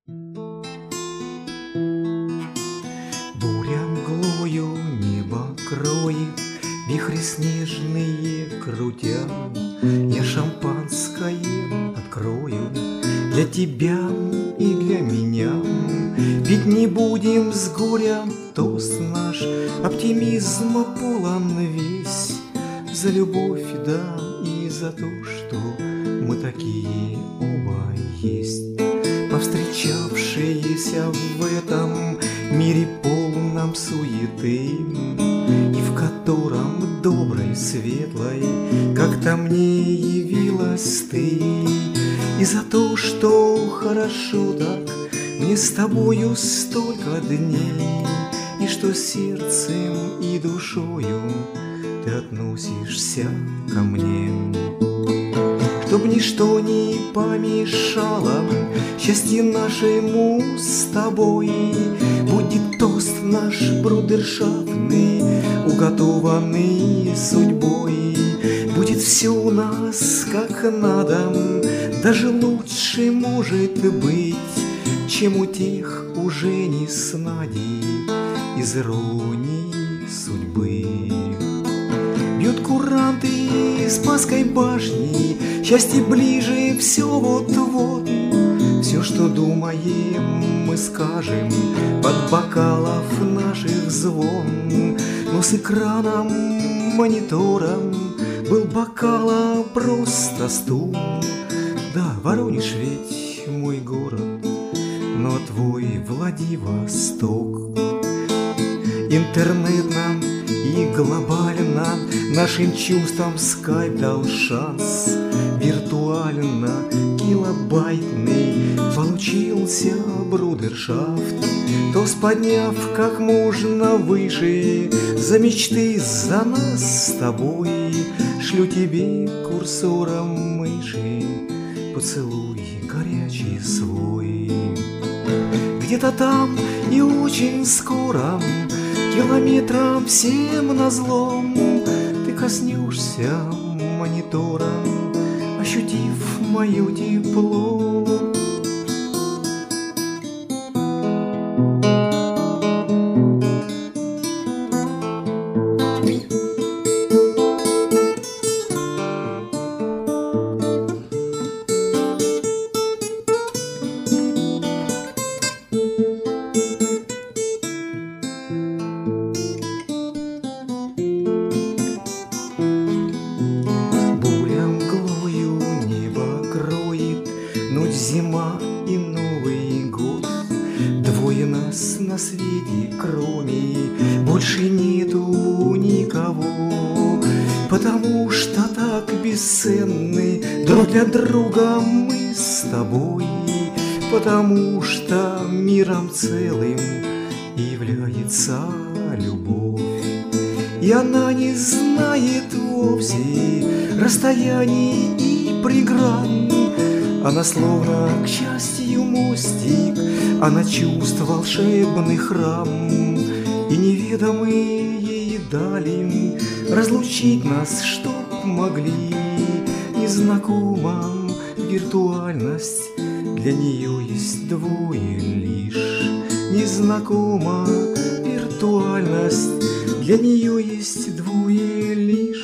Буря мглою небо кроет, вихри снежные крутя. Я шампанское открою для тебя и для меня. Пить не будем с горя тост наш, оптимизма полон весь. За любовь, да, и за то, что мы такие оба есть. Повстречавшиеся в этом мире полном суеты, и в котором доброй, светлой как-то мне явилась ты. И за то, что хорошо так мне с тобою столько дней, и что сердцем и душою ты относишься ко мне. Чтоб ничто не помешало счастье нашему с тобой, будет тост наш брудершафтный, уготованный судьбой. Будет все у нас как надо, даже лучше может быть, чем у тех уже не с Надей из иронии судьбы. Бьют куранты с Спасской башни, счастье ближе все вот-вот. Все, что думаем, мы скажем под бокалов наших звон. Но с экраном, монитором был бокала просто стул. Да, Воронеж ведь мой город, но твой Владивосток. Интернет нам и глобально нашим чувствам скайп дал шанс. Виртуально килобайтный получился брудершафт. Тост подняв как можно выше, за мечты, за нас с тобой, шлю тебе курсором мыши поцелуй горячий свой. Где-то там и очень скоро, километрам всем назло, ты коснешься монитора, ощутив мое тепло. Ночь, зима и Новый год. Двое нас на свете, кроме больше нету никого. Потому что так бесценны друг для друга мы с тобой. Потому что миром целым является любовь. И она не знает вовсе расстояний и преград. Она словно к счастью мостик, она чувств волшебный храм. И неведомые ей дали разлучить нас, чтоб могли. Незнакома виртуальность, для нее есть двое лишь. Незнакома виртуальность, для нее есть двое лишь.